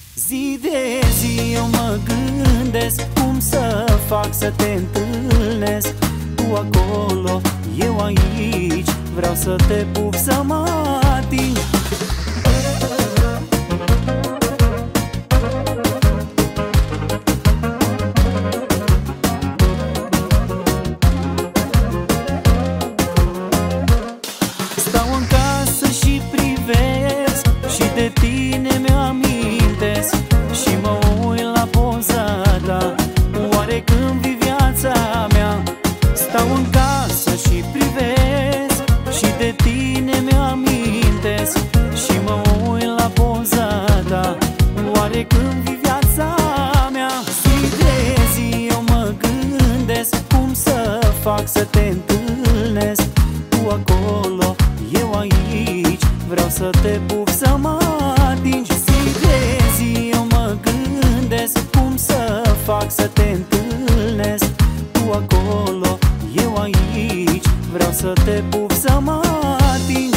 Zi de zi eu mă gândesc cum să fac să te întâlnesc. Tu acolo, eu aici, vreau să te pup, să mă ating. Stau în casă și privesc și de tine mi-amintesc și mă uit la poza ta, oare când vii viața mea? Stau în casă și privesc și de tine mi-amintesc și mă uit la poza ta, oare când vii viața mea? Zi de zi eu mă gândesc cum să fac să te întâlnesc. Tu acolo, eu aici, vreau să te pup, să mă atingi. Zi de zi eu mă gândesc cum să fac să te întâlnesc. Tu acolo, eu aici, vreau să te pup, să mă atingi.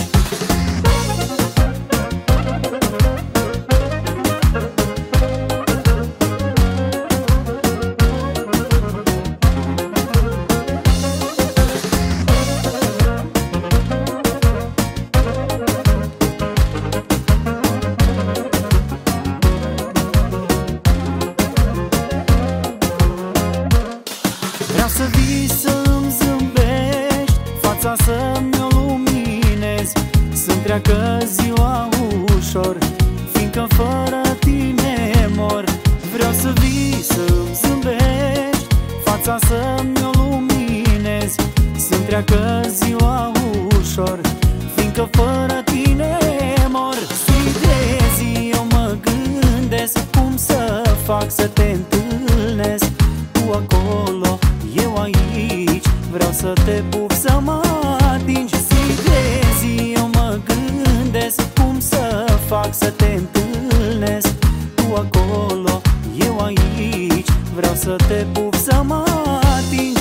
Vreau să vii să-mi zâmbești, fața să-mi o luminezi, să-mi treacă ziua ușor, fiindcă fără tine mor. Vreau să vii să-mi zâmbești, fața să-mi o luminezi, să-mi treacă ziua ușor, fiindcă fără tine mor. Zi de zi eu mă gândesc cum să fac să te întâlnesc. Tu acolo, eu aici, vreau să te pup, să mă atingi. Zi de zi eu mă gândesc cum să fac să te întâlnesc. Tu acolo, eu aici, vreau să te pup, să mă atingi.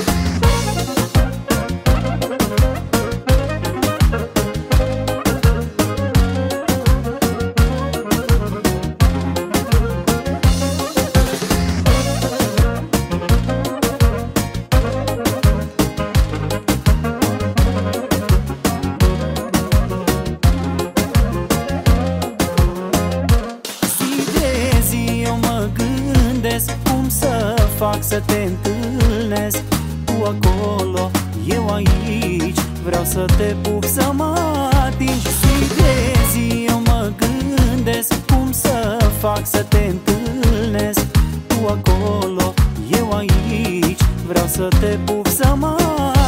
Cum să fac să te întâlnesc. Tu acolo, eu aici, vreau să te pup, să mă atingi. Zi de zi eu mă gândesc cum să fac să te întâlnesc. Tu acolo, eu aici, vreau să te pup, să mă